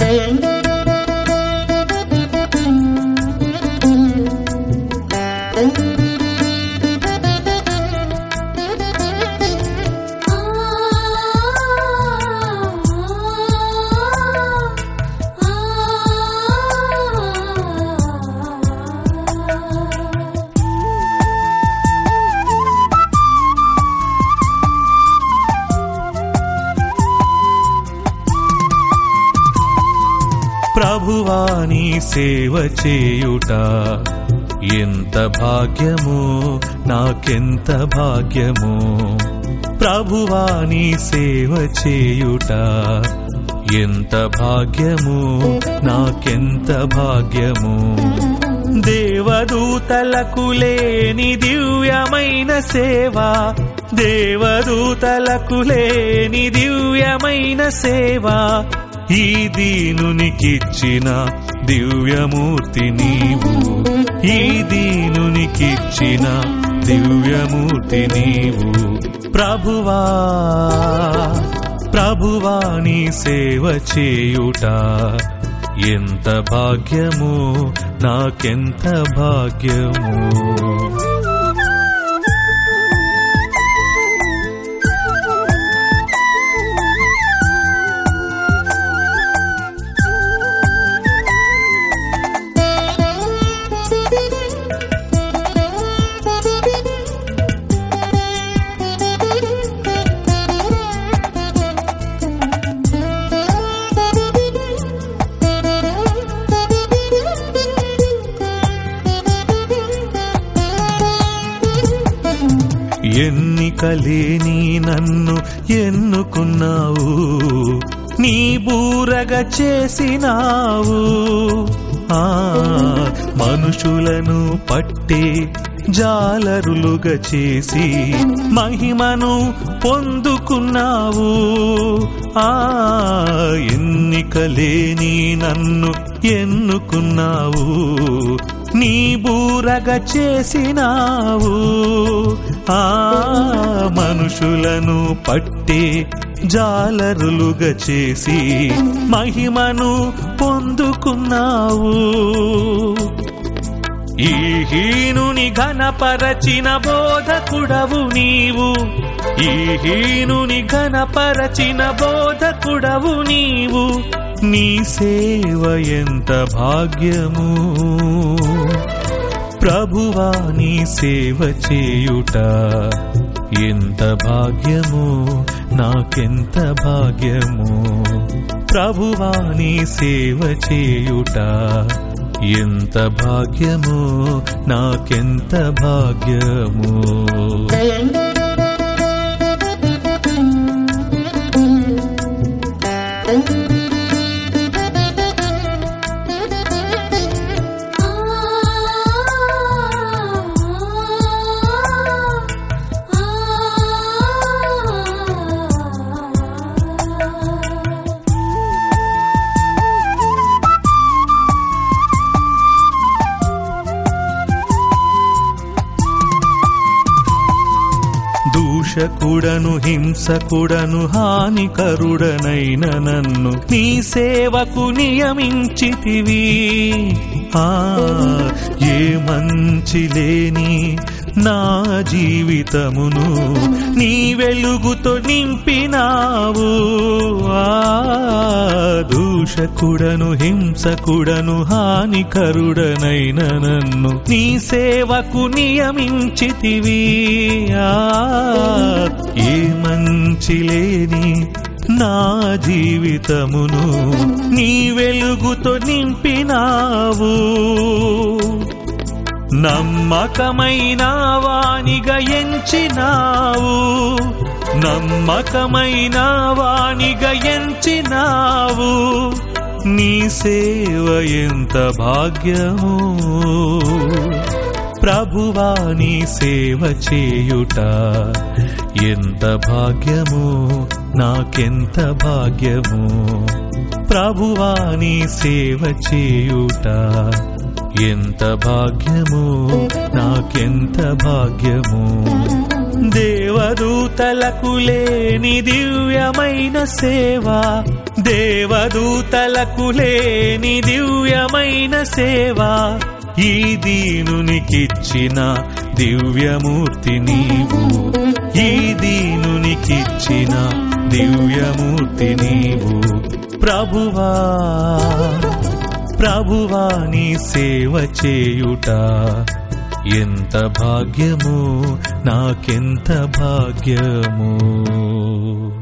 ప్రభువాని సేవ చేయుట ఎంత భాగ్యమో, నాకెంత భాగ్యమో. ప్రభువాని సేవ చేయుట ఎంత భాగ్యమో, నాకెంత భాగ్యమో. దేవదూతలకు లేని దివ్యమైన సేవ, దేవదూతలకు లేని దివ్యమైన సేవ, ఈ దీనునికిచ్చిన దివ్యమూర్తి నీవు, ఈ దీనునికిచ్చిన దివ్యమూర్తి నీవు. ప్రభువా ప్రభువాని సేవ చేయుట ఎంత భాగ్యమో, నాకెంత భాగ్యమో. ఎన్నికలేని నన్ను ఎన్నుకున్నావు, నీ బూరగా చేసినావు. మనుషులను పట్టే జాలరులుగా చేసి మహిమను పొందుకున్నావు. ఎన్నికలేని నన్ను ఎన్నుకున్నావు, నీ బూరగా చేసినావు. మనుషులను పట్టే జాలరులుగా చేసి మహిమను పొందుకున్నావు. ఈ హీనుని ఘనపరచిన బోధకుడవు నీవు, ఈ హీనుని ఘనపరచిన బోధకుడవు నీవు. నీ సేవ ఎంత భాగ్యము, ప్రభువా నీ సేవ చేయుట ఎంత భాగ్యము, నాకెంత భాగ్యము. ప్రభువా నీ సేవ చేయుట ఎంత భాగ్యము, నాకెంత భాగ్యము. దూషకుడను హింసకుడను హానికరుడనైన నన్ను నీ సేవకు నియమించితివి. ఏ మంచి లేని నా జీవితమును నీ వెలుగుతో నింపినావు. దూషకుడను హింసకుడను హానికరుడనైన నన్ను నీ సేవకు నియమించితివి. ఏ మంచి లేని నా జీవితమును నీ వెలుగుతో నింపినావు. నమ్మకమైన వానిగా ఎంచినావు, నమ్మకమైన వానిగా ఎంచినావు. నీ సేవ ఎంత భాగ్యము, ప్రభువా నీ సేవ చేయుట ఎంత భాగ్యము, నాకెంత భాగ్యము. ప్రభువా నీ సేవ చేయుట ఎంత భాగ్యము, నాకెంత భాగ్యము. దేవదూతలకు లేని దివ్యమైన సేవ, దేవదూతలకు లేని దివ్యమైన సేవ, ఈ దీనునికిచ్చిన దివ్యమూర్తి నీవు, ఈ దీనునికిచ్చిన దివ్యమూర్తి నీవు. ప్రభువా ప్రభువా నీ సేవ చేయుట ఎంత భాగ్యమో, నాకెంత భాగ్యమో.